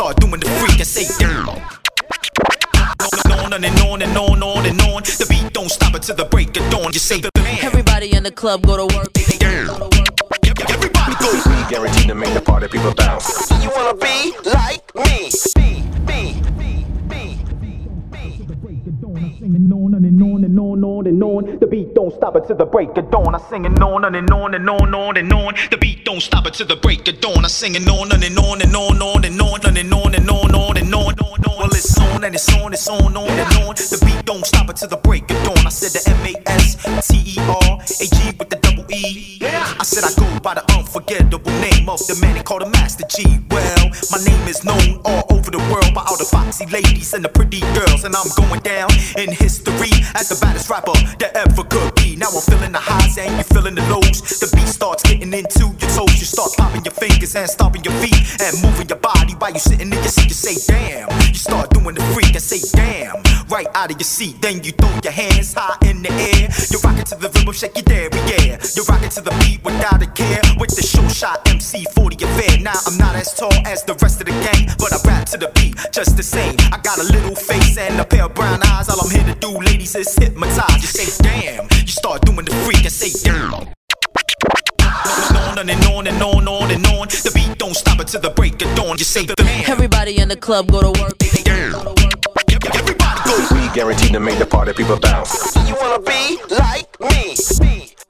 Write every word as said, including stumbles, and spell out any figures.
start doing the freak and say damn. On and on and on, on and on. The beat don't stop until the break of dawn. You say the man. Everybody in the club go to work. Everybody go. We guaranteed to make the party people bounce. You wanna be like me? Be, be, be, be, be. Singing on and on and on, on and on. The beat don't stop until the break of dawn. I singing on and on and on, on and on. The beat don't stop until the break of dawn. I singing on and on and on, on and on, and on and on, on and on. Well, it's on and it's on, it's on, on and on. The beat don't stop until the break of dawn. I said the M A S T E R A G with the double E. I said I go by the unforgettable name of the man they call the Master G. Well, my name is known all over the world by all the foxy ladies and the pretty girls, and I'm going down in history as the baddest rapper that ever could be. Now I'm feeling the highs and you're feeling the lows. The beat starts getting into your toes. You start popping your fingers and stomping your feet and moving your body while you sitting in your seat. You say damn. You start doing the freak and say damn right out of your seat. Then you throw your hands high in the air. You're rocking to the rhythm, shake your dairy, yeah. You're rocking to the beat without a care with the show shot M C forty affair. Now I'm not as tall as the rest of the gang, but I rap to the beat just the same. I got a little face and a pair of brown eyes. All I'm here to do, ladies, is hypnotize. You say damn. You start doing the freak and say damn. On and on and on, on and on. The beat don't stop until the break of dawn. You say the man. Everybody in the club go to work. Everybody go. We guaranteed to make the party people bounce. You wanna be like me?